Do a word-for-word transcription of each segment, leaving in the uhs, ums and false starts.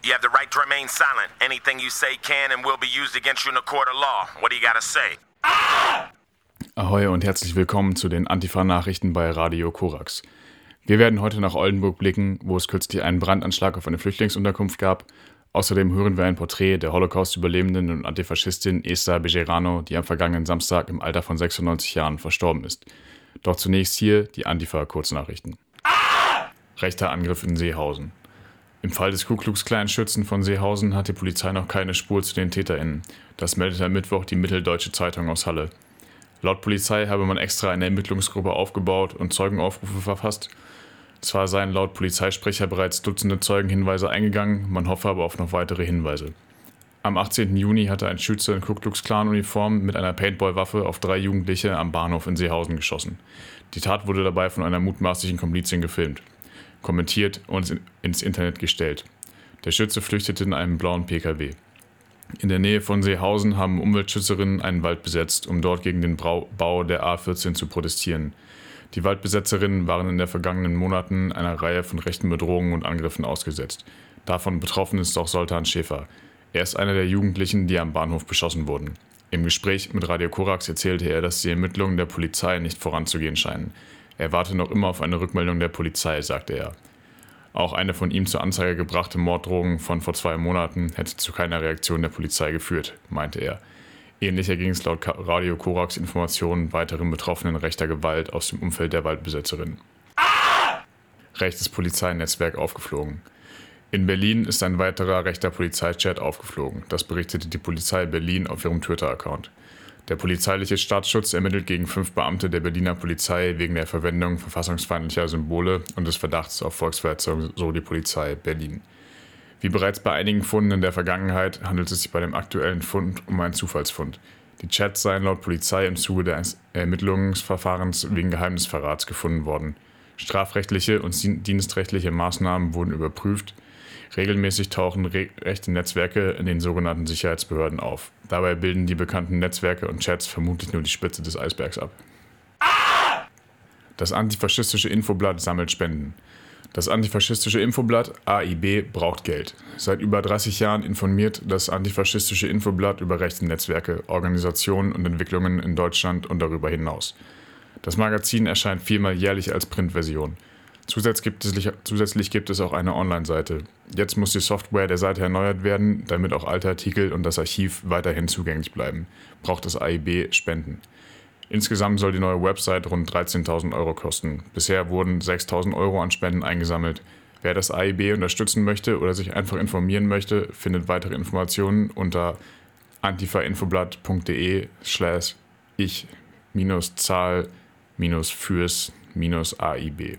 You have the right to remain silent. Anything you say can and will be used against you in a court of law. What do you gotta say? Ahoi und herzlich willkommen zu den Antifa-Nachrichten bei Radio Korax. Wir werden heute nach Oldenburg blicken, wo es kürzlich einen Brandanschlag auf eine Flüchtlingsunterkunft gab. Außerdem hören wir ein Porträt der Holocaust-Überlebenden und Antifaschistin Esther Bejerano, die am vergangenen Samstag im Alter von sechsundneunzig Jahren verstorben ist. Doch zunächst hier die Antifa-Kurznachrichten. Rechter Angriff in Seehausen. Im Fall des Ku-Klux-Klan-Schützen von Seehausen hat die Polizei noch keine Spur zu den TäterInnen. Das meldet am Mittwoch die Mitteldeutsche Zeitung aus Halle. Laut Polizei habe man extra eine Ermittlungsgruppe aufgebaut und Zeugenaufrufe verfasst. Zwar seien laut Polizeisprecher bereits Dutzende Zeugenhinweise eingegangen, man hoffe aber auf noch weitere Hinweise. Am achtzehnten Juni hatte ein Schütze in Ku-Klux-Klan-Uniform mit einer Paintball-Waffe auf drei Jugendliche am Bahnhof in Seehausen geschossen. Die Tat wurde dabei von einer mutmaßlichen Komplizin gefilmt, kommentiert und ins Internet gestellt. Der Schütze flüchtete in einem blauen P K W. In der Nähe von Seehausen haben Umweltschützerinnen einen Wald besetzt, um dort gegen den Bau der A vierzehn zu protestieren. Die Waldbesetzerinnen waren in den vergangenen Monaten einer Reihe von rechten Bedrohungen und Angriffen ausgesetzt. Davon betroffen ist auch Soltan Schäfer. Er ist einer der Jugendlichen, die am Bahnhof beschossen wurden. Im Gespräch mit Radio Korax erzählte er, dass die Ermittlungen der Polizei nicht voranzugehen scheinen. Er warte noch immer auf eine Rückmeldung der Polizei, sagte er. Auch eine von ihm zur Anzeige gebrachte Morddrohung von vor zwei Monaten hätte zu keiner Reaktion der Polizei geführt, meinte er. Ähnlich erging es laut Radio Korax Informationen weiteren Betroffenen rechter Gewalt aus dem Umfeld der Waldbesetzerin. Rechtes Polizeinetzwerk aufgeflogen. In Berlin ist ein weiterer rechter Polizeichat aufgeflogen. Das berichtete die Polizei Berlin auf ihrem Twitter-Account. Der polizeiliche Staatsschutz ermittelt gegen fünf Beamte der Berliner Polizei wegen der Verwendung verfassungsfeindlicher Symbole und des Verdachts auf Volksverhetzung, so die Polizei Berlin. Wie bereits bei einigen Funden in der Vergangenheit handelt es sich bei dem aktuellen Fund um einen Zufallsfund. Die Chats seien laut Polizei im Zuge des Ermittlungsverfahrens wegen Geheimnisverrats gefunden worden. Strafrechtliche und dienstrechtliche Maßnahmen wurden überprüft. Regelmäßig tauchen re- rechte Netzwerke in den sogenannten Sicherheitsbehörden auf. Dabei bilden die bekannten Netzwerke und Chats vermutlich nur die Spitze des Eisbergs ab. Das antifaschistische Infoblatt sammelt Spenden. Das antifaschistische Infoblatt A I B braucht Geld. Seit über dreißig Jahren informiert das antifaschistische Infoblatt über rechte Netzwerke, Organisationen und Entwicklungen in Deutschland und darüber hinaus. Das Magazin erscheint viermal jährlich als Printversion. Zusätzlich gibt, es, zusätzlich gibt es auch eine Online-Seite. Jetzt muss die Software der Seite erneuert werden, damit auch alte Artikel und das Archiv weiterhin zugänglich bleiben. Braucht das A I B Spenden. Insgesamt soll die neue Website rund dreizehntausend Euro kosten. Bisher wurden sechstausend Euro an Spenden eingesammelt. Wer das A I B unterstützen möchte oder sich einfach informieren möchte, findet weitere Informationen unter antifainfoblatt.de slash ich minus Zahl minus fürs minus A I B.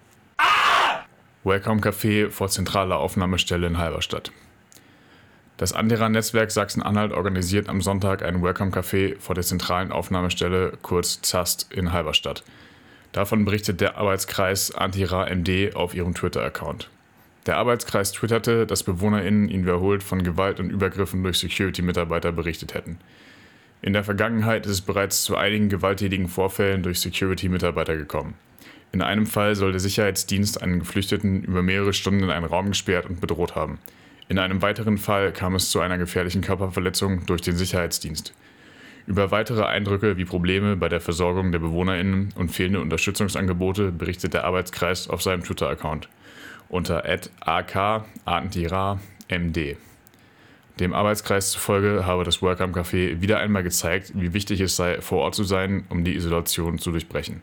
Welcome Café vor zentraler Aufnahmestelle in Halberstadt. Das Antira-Netzwerk Sachsen-Anhalt organisiert am Sonntag ein Welcome Café vor der zentralen Aufnahmestelle, kurz Z A S T, in Halberstadt. Davon berichtet der Arbeitskreis Antira M D auf ihrem Twitter-Account. Der Arbeitskreis twitterte, dass BewohnerInnen ihn wiederholt von Gewalt und Übergriffen durch Security-Mitarbeiter berichtet hätten. In der Vergangenheit ist es bereits zu einigen gewalttätigen Vorfällen durch Security-Mitarbeiter gekommen. In einem Fall soll der Sicherheitsdienst einen Geflüchteten über mehrere Stunden in einen Raum gesperrt und bedroht haben. In einem weiteren Fall kam es zu einer gefährlichen Körperverletzung durch den Sicherheitsdienst. Über weitere Eindrücke wie Probleme bei der Versorgung der BewohnerInnen und fehlende Unterstützungsangebote berichtet der Arbeitskreis auf seinem Twitter-Account unter at A K Antira M D. Dem Arbeitskreis zufolge habe das Welcome Café wieder einmal gezeigt, wie wichtig es sei, vor Ort zu sein, um die Isolation zu durchbrechen.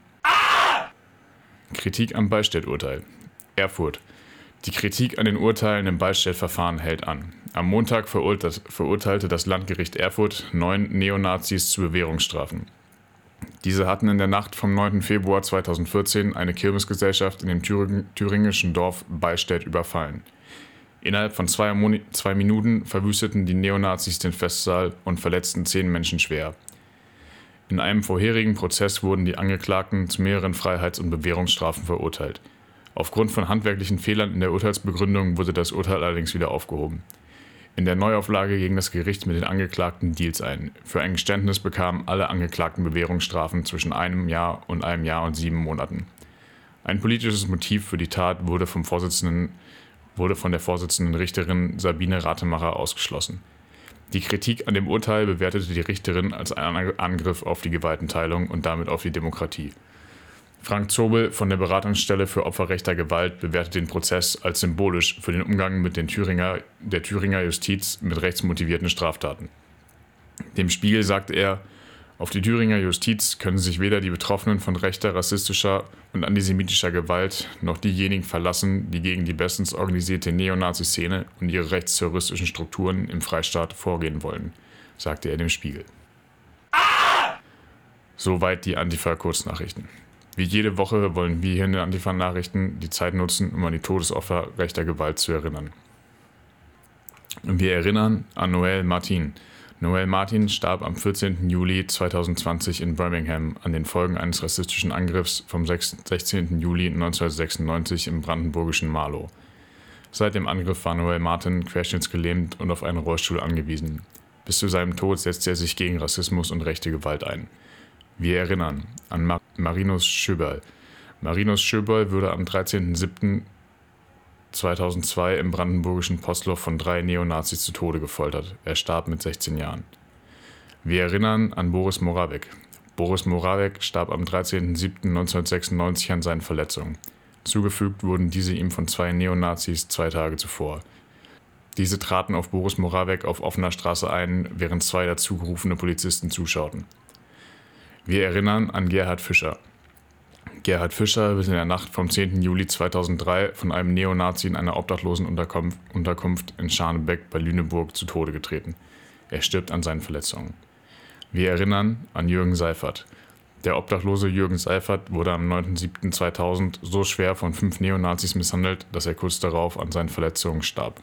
Kritik am Beistellurteil. Erfurt. Die Kritik an den Urteilen im Beistellverfahren hält an. Am Montag verurteilte das Landgericht Erfurt neun Neonazis zu Bewährungsstrafen. Diese hatten in der Nacht vom neunten Februar zweitausendvierzehn eine Kirmesgesellschaft in dem thüringischen Dorf Beistädt überfallen. Innerhalb von zwei, Moni- zwei Minuten verwüsteten die Neonazis den Festsaal und verletzten zehn Menschen schwer. In einem vorherigen Prozess wurden die Angeklagten zu mehreren Freiheits- und Bewährungsstrafen verurteilt. Aufgrund von handwerklichen Fehlern in der Urteilsbegründung wurde das Urteil allerdings wieder aufgehoben. In der Neuauflage ging das Gericht mit den Angeklagten Deals ein. Für ein Geständnis bekamen alle Angeklagten Bewährungsstrafen zwischen einem Jahr und einem Jahr und sieben Monaten. Ein politisches Motiv für die Tat wurde vom Vorsitzenden wurde von der Vorsitzenden Richterin Sabine Rademacher ausgeschlossen. Die Kritik an dem Urteil bewertete die Richterin als einen Angriff auf die Gewaltenteilung und damit auf die Demokratie. Frank Zobel von der Beratungsstelle für Opfer rechter Gewalt bewertet den Prozess als symbolisch für den Umgang mit den Thüringer, der Thüringer Justiz mit rechtsmotivierten Straftaten. Dem Spiegel sagte er, auf die Thüringer Justiz können sich weder die Betroffenen von rechter, rassistischer und antisemitischer Gewalt noch diejenigen verlassen, die gegen die bestens organisierte Neonazi-Szene und ihre rechtsterroristischen Strukturen im Freistaat vorgehen wollen, sagte er dem Spiegel. Soweit die Antifa-Kurznachrichten. Wie jede Woche wollen wir hier in den Antifa-Nachrichten die Zeit nutzen, um an die Todesopfer rechter Gewalt zu erinnern. Und wir erinnern an Noel Martin. Noel Martin starb am vierzehnten Juli zweitausendzwanzig in Birmingham an den Folgen eines rassistischen Angriffs vom sechzehnten Juli neunzehnhundertsechsundneunzig im brandenburgischen Marlow. Seit dem Angriff war Noel Martin querschnittsgelähmt und auf einen Rollstuhl angewiesen. Bis zu seinem Tod setzte er sich gegen Rassismus und rechte Gewalt ein. Wir erinnern an Mar- Marinus Schöberl. Marinus Schöberl wurde am dreizehnten siebten zweitausendzwei im brandenburgischen Postloch von drei Neonazis zu Tode gefoltert. Er starb mit sechzehn Jahren. Wir erinnern an Boris Moravec. Boris Moravec starb am dreizehnten siebten neunzehnhundertsechsundneunzig an seinen Verletzungen. Zugefügt wurden diese ihm von zwei Neonazis zwei Tage zuvor. Diese traten auf Boris Moravec auf offener Straße ein, während zwei dazugerufene Polizisten zuschauten. Wir erinnern an Gerhard Fischer. Gerhard Fischer wird in der Nacht vom zehnten Juli zweitausenddrei von einem Neonazi in einer Obdachlosenunterkunft Unterkunft in Scharnebeck bei Lüneburg zu Tode getreten. Er stirbt an seinen Verletzungen. Wir erinnern an Jürgen Seifert. Der obdachlose Jürgen Seifert wurde am neunten siebten zweitausend so schwer von fünf Neonazis misshandelt, dass er kurz darauf an seinen Verletzungen starb.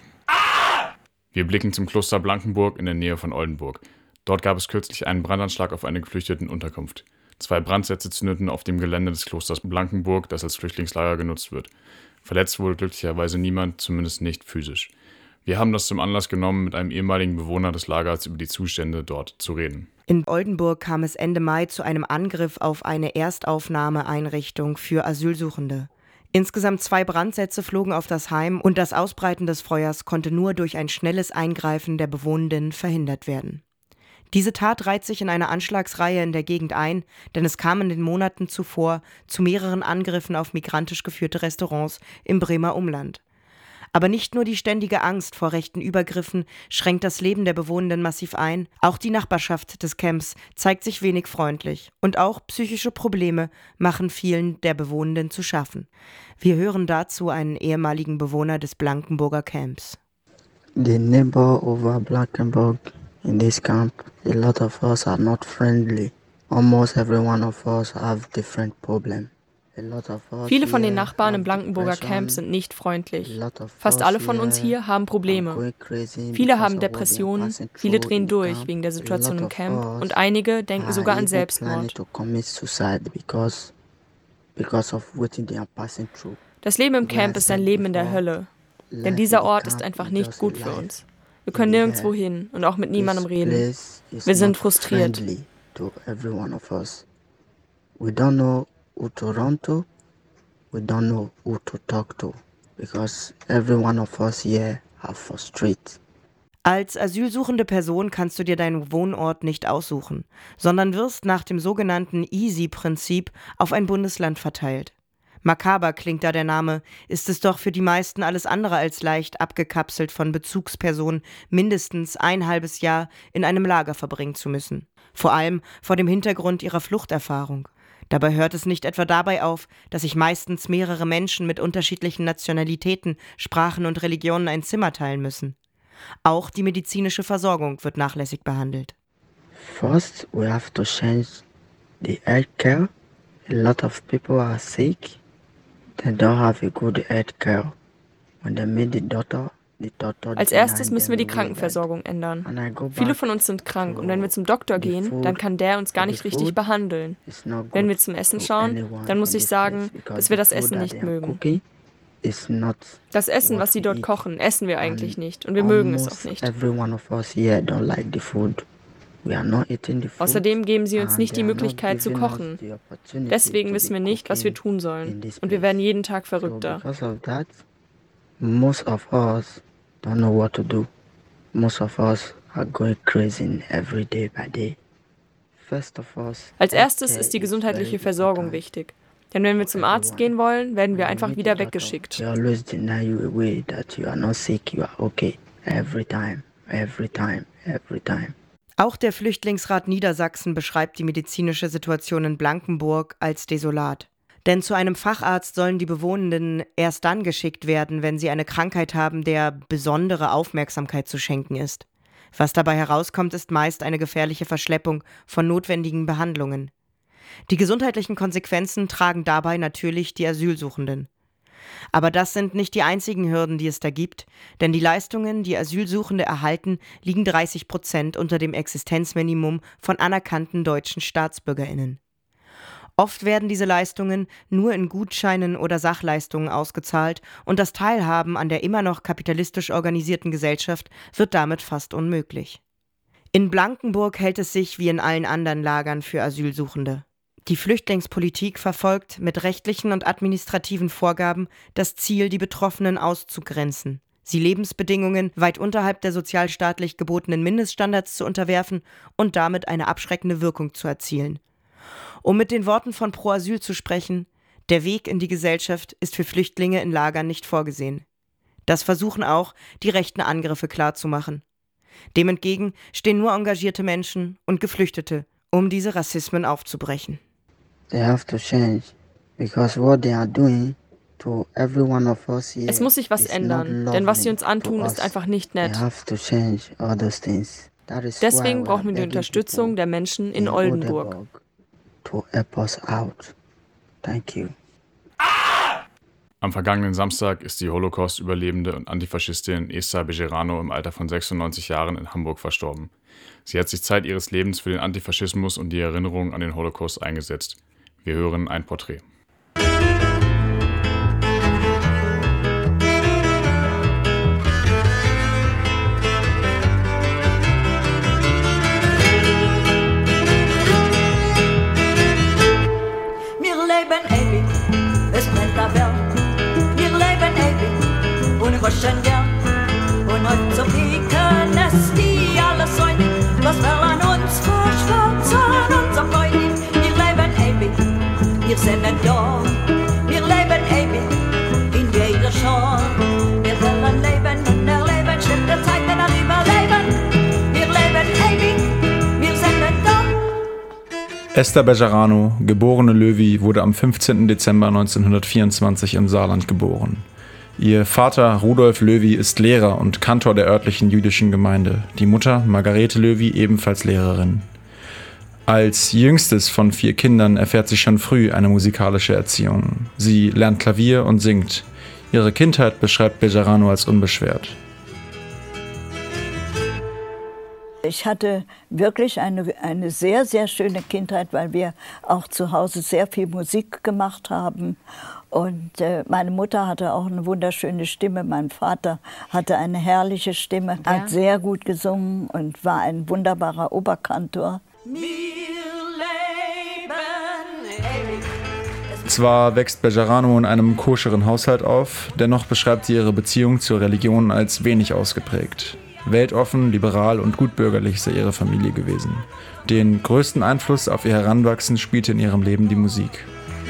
Wir blicken zum Kloster Blankenburg in der Nähe von Oldenburg. Dort gab es kürzlich einen Brandanschlag auf eine Geflüchtetenunterkunft. Zwei Brandsätze zündeten auf dem Gelände des Klosters Blankenburg, das als Flüchtlingslager genutzt wird. Verletzt wurde glücklicherweise niemand, zumindest nicht physisch. Wir haben das zum Anlass genommen, mit einem ehemaligen Bewohner des Lagers über die Zustände dort zu reden. In Oldenburg kam es Ende Mai zu einem Angriff auf eine Erstaufnahmeeinrichtung für Asylsuchende. Insgesamt zwei Brandsätze flogen auf das Heim und das Ausbreiten des Feuers konnte nur durch ein schnelles Eingreifen der Bewohnenden verhindert werden. Diese Tat reiht sich in eine Anschlagsreihe in der Gegend ein, denn es kam in den Monaten zuvor zu mehreren Angriffen auf migrantisch geführte Restaurants im Bremer Umland. Aber nicht nur die ständige Angst vor rechten Übergriffen schränkt das Leben der Bewohnenden massiv ein, auch die Nachbarschaft des Camps zeigt sich wenig freundlich und auch psychische Probleme machen vielen der Bewohnenden zu schaffen. Wir hören dazu einen ehemaligen Bewohner des Blankenburger Camps. The neighbor over Blankenburg in this camp, a lot of us are not friendly. Almost every one of us have different problems. Viele von den Nachbarn im Blankenburger Camp sind nicht freundlich. Fast alle von uns hier haben Probleme. Viele haben Depressionen, viele drehen durch wegen der Situation im Camp und einige denken sogar an Selbstmord. Das Leben im Camp ist ein Leben in der Hölle, denn dieser Ort ist einfach nicht gut für uns. Wir können nirgendwo hin und auch mit niemandem reden. Wir sind frustriert. Who to run to, we don't know who to talk to, because every one of us here are frustrated. Als asylsuchende Person kannst du dir deinen Wohnort nicht aussuchen, sondern wirst nach dem sogenannten Easy-Prinzip auf ein Bundesland verteilt. Makaber klingt da der Name, ist es doch für die meisten alles andere als leicht, abgekapselt von Bezugspersonen mindestens ein halbes Jahr in einem Lager verbringen zu müssen. Vor allem vor dem Hintergrund ihrer Fluchterfahrung. Dabei hört es nicht etwa dabei auf, dass sich meistens mehrere Menschen mit unterschiedlichen Nationalitäten, Sprachen und Religionen ein Zimmer teilen müssen. Auch die medizinische Versorgung wird nachlässig behandelt. First, we have to change the healthcare. A lot of people are sick. They don't have a good healthcare. When they meet the doctor, Als erstes müssen wir die Krankenversorgung ändern. Viele von uns sind krank und wenn wir zum Doktor gehen, dann kann der uns gar nicht richtig behandeln. Wenn wir zum Essen schauen, dann muss ich sagen, dass wir das Essen nicht mögen. Das Essen, was sie dort kochen, essen wir eigentlich nicht und wir mögen es auch nicht. Außerdem geben sie uns nicht die Möglichkeit zu kochen. Deswegen wissen wir nicht, was wir tun sollen und wir werden jeden Tag verrückter. Most of us don't know what to do. Most of us are going crazy every day by day. First of all, als erstes ist die gesundheitliche Versorgung wichtig. Denn wenn wir zum Arzt gehen wollen, werden wir einfach wieder weggeschickt. They always deny you away that you are not sick, you are okay. Every time, every time, every time. Auch der Flüchtlingsrat Niedersachsen beschreibt die medizinische Situation in Blankenburg als desolat. Denn zu einem Facharzt sollen die Bewohnenden erst dann geschickt werden, wenn sie eine Krankheit haben, der besondere Aufmerksamkeit zu schenken ist. Was dabei herauskommt, ist meist eine gefährliche Verschleppung von notwendigen Behandlungen. Die gesundheitlichen Konsequenzen tragen dabei natürlich die Asylsuchenden. Aber das sind nicht die einzigen Hürden, die es da gibt, denn die Leistungen, die Asylsuchende erhalten, liegen dreißig Prozent unter dem Existenzminimum von anerkannten deutschen StaatsbürgerInnen. Oft werden diese Leistungen nur in Gutscheinen oder Sachleistungen ausgezahlt und das Teilhaben an der immer noch kapitalistisch organisierten Gesellschaft wird damit fast unmöglich. In Blankenburg hält es sich wie in allen anderen Lagern für Asylsuchende. Die Flüchtlingspolitik verfolgt mit rechtlichen und administrativen Vorgaben das Ziel, die Betroffenen auszugrenzen, sie Lebensbedingungen weit unterhalb der sozialstaatlich gebotenen Mindeststandards zu unterwerfen und damit eine abschreckende Wirkung zu erzielen. Um mit den Worten von Pro Asyl zu sprechen, der Weg in die Gesellschaft ist für Flüchtlinge in Lagern nicht vorgesehen. Das versuchen auch die rechten Angriffe klarzumachen. Dem entgegen stehen nur engagierte Menschen und Geflüchtete, um diese Rassismen aufzubrechen. They have to change, because what they are doing to every one of us here. Es muss sich was ändern, denn was sie uns antun, ist einfach nicht nett. They have to change all those things. That is Deswegen why brauchen wir die we are Unterstützung der Menschen in Oldenburg. To help us out. Thank you. Am vergangenen Samstag ist die Holocaust-Überlebende und Antifaschistin Esther Bejerano im Alter von sechsundneunzig Jahren in Hamburg verstorben. Sie hat sich Zeit ihres Lebens für den Antifaschismus und die Erinnerung an den Holocaust eingesetzt. Wir hören ein Porträt. Wir leben ewig, es brennt der Welt. Wir leben ewig und rutschen gern. Und heute so pieken es die alle Säune, was will an uns verschwarzen, unser Freundin. Wir leben ewig, wir sind nicht da. Wir leben ewig, in jeder Schau. Wir wollen leben und erleben, schlimme Zeiten dann überleben. Wir leben ewig, wir sind nicht da. Esther Bejerano, geborene Löwy, wurde am fünfzehnten Dezember neunzehnhundertvierundzwanzig im Saarland geboren. Ihr Vater Rudolf Löwy ist Lehrer und Kantor der örtlichen jüdischen Gemeinde, die Mutter Margarete Löwy ebenfalls Lehrerin. Als jüngstes von vier Kindern erfährt sie schon früh eine musikalische Erziehung. Sie lernt Klavier und singt. Ihre Kindheit beschreibt Bejerano als unbeschwert. Ich hatte wirklich eine, eine sehr, sehr schöne Kindheit, weil wir auch zu Hause sehr viel Musik gemacht haben. Und äh, meine Mutter hatte auch eine wunderschöne Stimme, mein Vater hatte eine herrliche Stimme, ja. Hat sehr gut gesungen und war ein wunderbarer Oberkantor. Zwar wächst Bejerano in einem koscheren Haushalt auf, dennoch beschreibt sie ihre Beziehung zur Religion als wenig ausgeprägt. Weltoffen, liberal und gutbürgerlich sei ihre Familie gewesen. Den größten Einfluss auf ihr Heranwachsen spielte in ihrem Leben die Musik.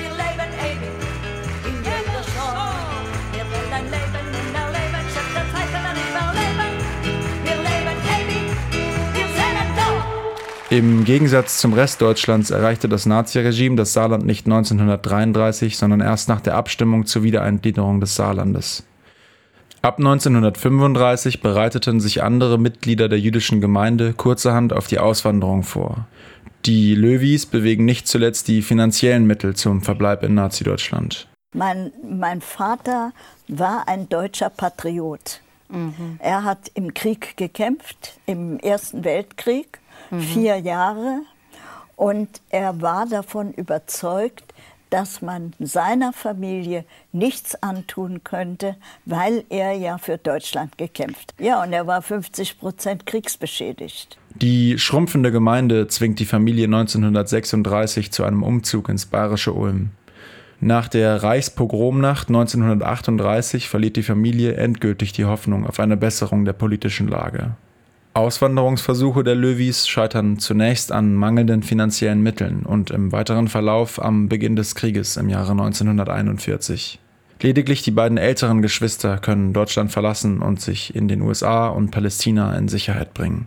Im Gegensatz zum Rest Deutschlands erreichte das Naziregime das Saarland nicht neunzehnhundertdreiunddreißig, sondern erst nach der Abstimmung zur Wiedereingliederung des Saarlandes. Ab neunzehnhundertfünfunddreißig bereiteten sich andere Mitglieder der jüdischen Gemeinde kurzerhand auf die Auswanderung vor. Die Löwys bewegen nicht zuletzt die finanziellen Mittel zum Verbleib in Nazi-Deutschland. Mein, mein Vater war ein deutscher Patriot. Mhm. Er hat im Krieg gekämpft, im Ersten Weltkrieg, mhm. vier Jahre. Und er war davon überzeugt, dass man seiner Familie nichts antun könnte, weil er ja für Deutschland gekämpft hat. Ja, und er war fünfzig Prozent kriegsbeschädigt. Die schrumpfende Gemeinde zwingt die Familie neunzehnhundertsechsunddreißig zu einem Umzug ins bayerische Ulm. Nach der Reichspogromnacht neunzehnhundertachtunddreißig verliert die Familie endgültig die Hoffnung auf eine Besserung der politischen Lage. Auswanderungsversuche der Löwys scheitern zunächst an mangelnden finanziellen Mitteln und im weiteren Verlauf am Beginn des Krieges im Jahre neunzehnhunderteinundvierzig. Lediglich die beiden älteren Geschwister können Deutschland verlassen und sich in den U S A und Palästina in Sicherheit bringen.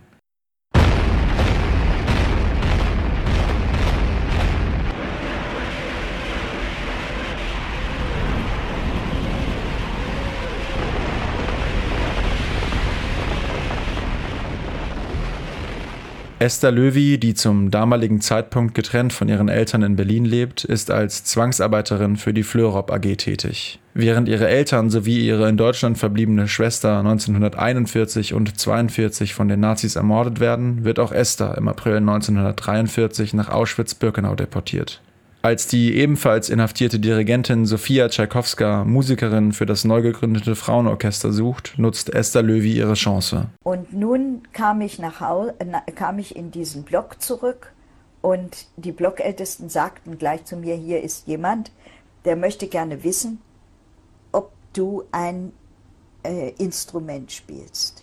Esther Löwy, die zum damaligen Zeitpunkt getrennt von ihren Eltern in Berlin lebt, ist als Zwangsarbeiterin für die Fleurop A G tätig. Während ihre Eltern sowie ihre in Deutschland verbliebene Schwester neunzehnhunderteinundvierzig und zweiundvierzig von den Nazis ermordet werden, wird auch Esther im April neunzehnhundertdreiundvierzig nach Auschwitz-Birkenau deportiert. Als die ebenfalls inhaftierte Dirigentin Sofia Tschajkowska Musikerin für das neu gegründete Frauenorchester sucht, nutzt Esther Löwy ihre Chance. Und nun kam ich, nach Hause, kam ich in diesen Block zurück und die Blockältesten sagten gleich zu mir, hier ist jemand, der möchte gerne wissen, ob du ein äh, Instrument spielst.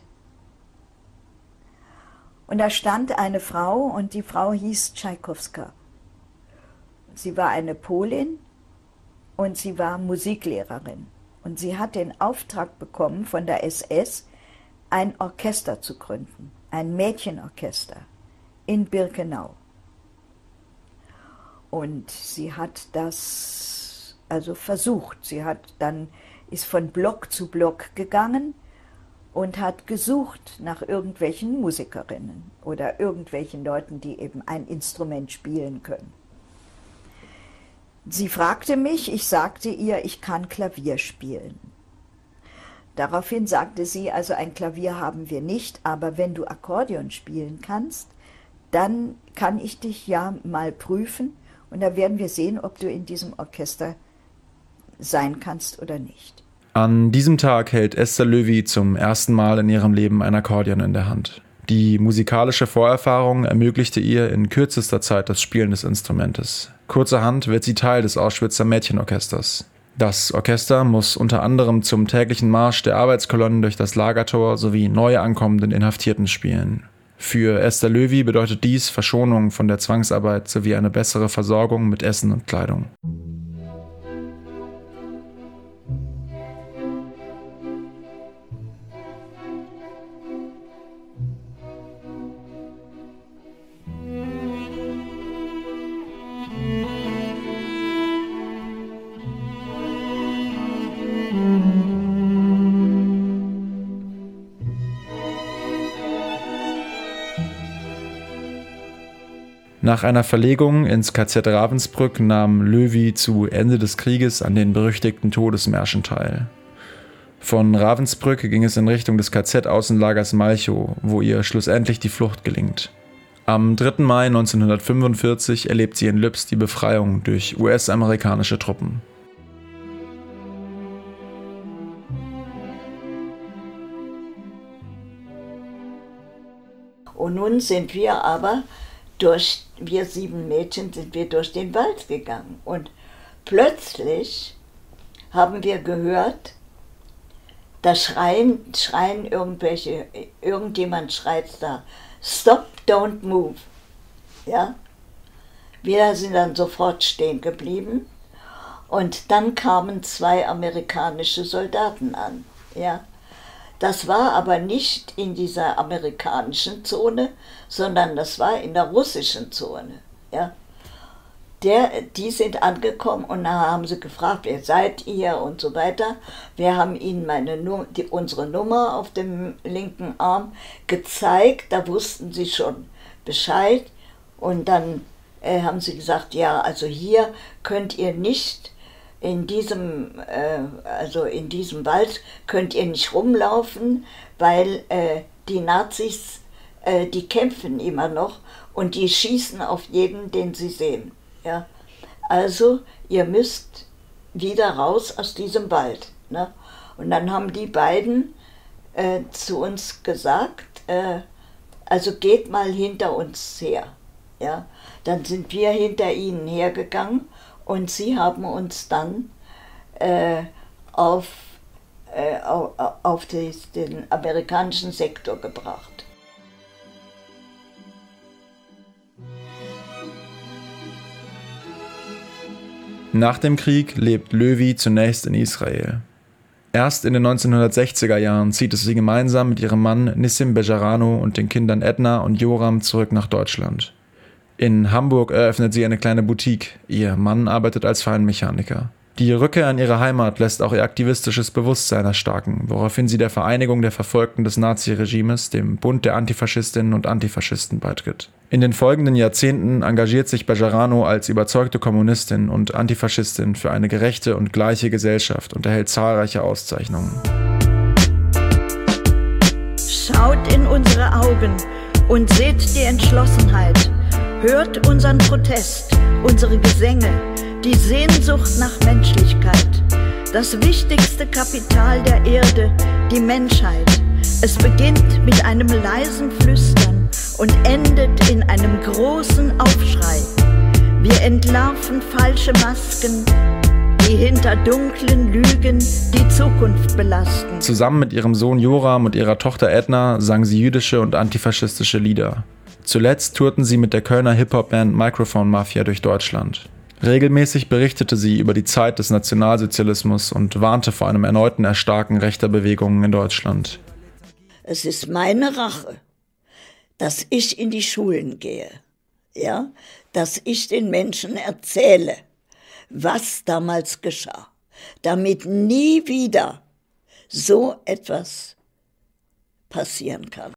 Und da stand eine Frau und die Frau hieß Tschajkowska. Sie war eine Polin und sie war Musiklehrerin. Und sie hat den Auftrag bekommen von der S S, ein Orchester zu gründen, ein Mädchenorchester in Birkenau. Und sie hat das also versucht. Sie hat dann, ist von Block zu Block gegangen und hat gesucht nach irgendwelchen Musikerinnen oder irgendwelchen Leuten, die eben ein Instrument spielen können. Sie fragte mich, ich sagte ihr, ich kann Klavier spielen. Daraufhin sagte sie, also ein Klavier haben wir nicht, aber wenn du Akkordeon spielen kannst, dann kann ich dich ja mal prüfen und da werden wir sehen, ob du in diesem Orchester sein kannst oder nicht. An diesem Tag hält Esther Löwy zum ersten Mal in ihrem Leben ein Akkordeon in der Hand. Die musikalische Vorerfahrung ermöglichte ihr in kürzester Zeit das Spielen des Instrumentes. Kurzerhand wird sie Teil des Auschwitzer Mädchenorchesters. Das Orchester muss unter anderem zum täglichen Marsch der Arbeitskolonnen durch das Lagertor sowie neu ankommenden Inhaftierten spielen. Für Esther Löwy bedeutet dies Verschonung von der Zwangsarbeit sowie eine bessere Versorgung mit Essen und Kleidung. Nach einer Verlegung ins K Z Ravensbrück nahm Löwy zu Ende des Krieges an den berüchtigten Todesmärschen teil. Von Ravensbrück ging es in Richtung des K Z-Außenlagers Malchow, wo ihr schlussendlich die Flucht gelingt. Am dritten Mai neunzehnhundertfünfundvierzig erlebt sie in Lübz die Befreiung durch U S-amerikanische Truppen. Und nun sind wir aber durch, wir sieben Mädchen sind wir durch den Wald gegangen und plötzlich haben wir gehört, da schreien, schreien irgendwelche, irgendjemand schreit da, stop, don't move. Ja? Wir sind dann sofort stehen geblieben und dann kamen zwei amerikanische Soldaten an. Ja? Das war aber nicht in dieser amerikanischen Zone, sondern das war in der russischen Zone. Ja. Der, die sind angekommen und dann haben sie gefragt, wer seid ihr und so weiter. Wir haben ihnen meine, die, unsere Nummer auf dem linken Arm gezeigt, da wussten sie schon Bescheid. Und dann äh, haben sie gesagt, ja, also hier könnt ihr nicht In diesem, äh, also in diesem Wald könnt ihr nicht rumlaufen, weil äh, die Nazis, äh, die kämpfen immer noch und die schießen auf jeden, den sie sehen. Ja? Also ihr müsst wieder raus aus diesem Wald. Ne? Und dann haben die beiden äh, zu uns gesagt, äh, also geht mal hinter uns her. Ja? Dann sind wir hinter ihnen hergegangen. Und sie haben uns dann äh, auf, äh, auf, auf die, den amerikanischen Sektor gebracht. Nach dem Krieg lebt Löwy zunächst in Israel. Erst in den neunzehnhundertsechziger Jahren zieht es sie gemeinsam mit ihrem Mann Nissim Bejarano und den Kindern Edna und Joram zurück nach Deutschland. In Hamburg eröffnet sie eine kleine Boutique. Ihr Mann arbeitet als Feinmechaniker. Die Rückkehr in ihre Heimat lässt auch ihr aktivistisches Bewusstsein erstarken, woraufhin sie der Vereinigung der Verfolgten des Naziregimes, dem Bund der Antifaschistinnen und Antifaschisten, beitritt. In den folgenden Jahrzehnten engagiert sich Bejarano als überzeugte Kommunistin und Antifaschistin für eine gerechte und gleiche Gesellschaft und erhält zahlreiche Auszeichnungen. Schaut in unsere Augen und seht die Entschlossenheit. Hört unseren Protest, unsere Gesänge, die Sehnsucht nach Menschlichkeit. Das wichtigste Kapital der Erde, die Menschheit. Es beginnt mit einem leisen Flüstern und endet in einem großen Aufschrei. Wir entlarven falsche Masken, die hinter dunklen Lügen die Zukunft belasten. Zusammen mit ihrem Sohn Joram und ihrer Tochter Edna sang sie jüdische und antifaschistische Lieder. Zuletzt tourten sie mit der Kölner Hip-Hop-Band Microphone Mafia durch Deutschland. Regelmäßig berichtete sie über die Zeit des Nationalsozialismus und warnte vor einem erneuten Erstarken rechter Bewegungen in Deutschland. Es ist meine Rache, dass ich in die Schulen gehe, ja, dass ich den Menschen erzähle, was damals geschah, damit nie wieder so etwas passieren kann.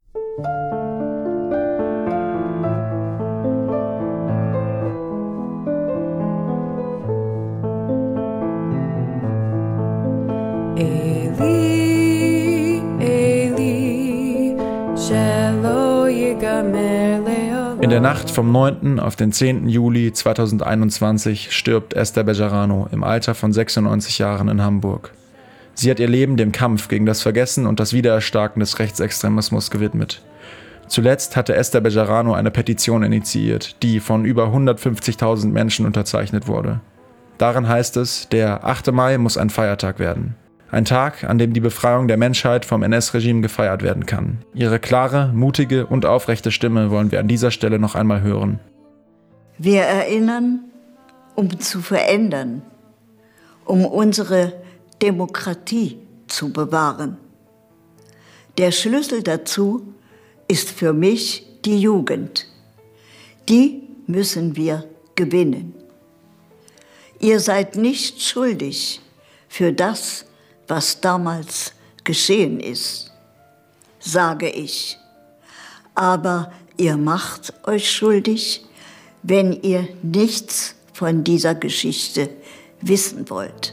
In der Nacht vom neunten auf den zehnten Juli zweitausendeinundzwanzig stirbt Esther Bejarano im Alter von sechsundneunzig Jahren in Hamburg. Sie hat ihr Leben dem Kampf gegen das Vergessen und das Wiedererstarken des Rechtsextremismus gewidmet. Zuletzt hatte Esther Bejarano eine Petition initiiert, die von über hundertfünfzigtausend Menschen unterzeichnet wurde. Darin heißt es, der achte Mai muss ein Feiertag werden. Ein Tag, an dem die Befreiung der Menschheit vom N S-Regime gefeiert werden kann. Ihre klare, mutige und aufrechte Stimme wollen wir an dieser Stelle noch einmal hören. Wir erinnern, um zu verändern, um unsere Demokratie zu bewahren. Der Schlüssel dazu ist für mich die Jugend. Die müssen wir gewinnen. Ihr seid nicht schuldig für das, was damals geschehen ist, sage ich. Aber ihr macht euch schuldig, wenn ihr nichts von dieser Geschichte wissen wollt.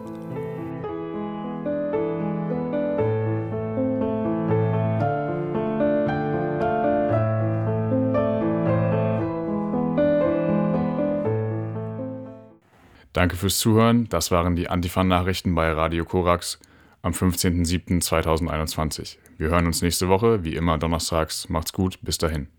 Danke fürs Zuhören. Das waren die Antifa-Nachrichten bei Radio Korax am fünfzehnten siebten zweitausendeinundzwanzig. Wir hören uns nächste Woche, wie immer donnerstags. Macht's gut, bis dahin.